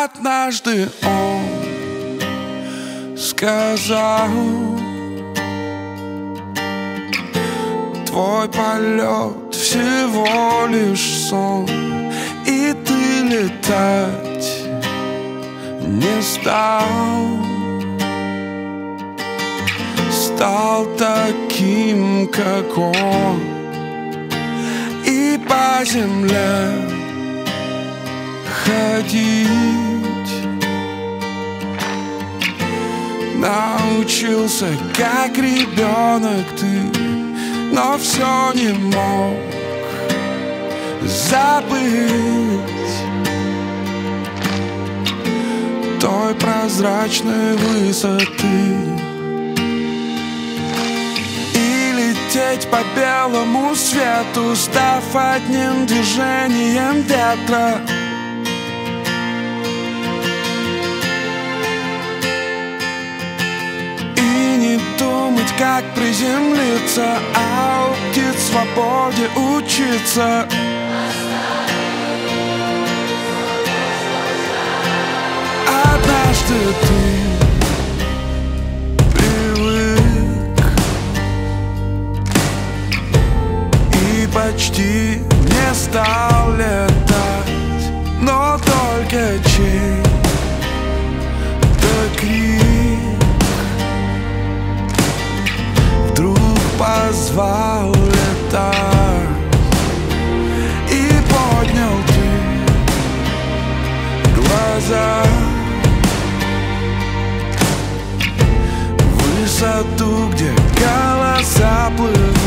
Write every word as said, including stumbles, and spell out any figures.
Однажды он сказал: твой полет всего лишь сон, и ты летать не стал. Стал таким, как он, и по земле ходить. Научился, как ребенок ты, но все не мог забыть той прозрачной высоты. И лететь по белому свету, став одним движением ветра. Как приземлиться, а у птиц свободе учиться. Однажды ты привык и почти не стал летать, но только чей-то крик позвал летать, и поднял ты глаза в высоту, где голоса плывут.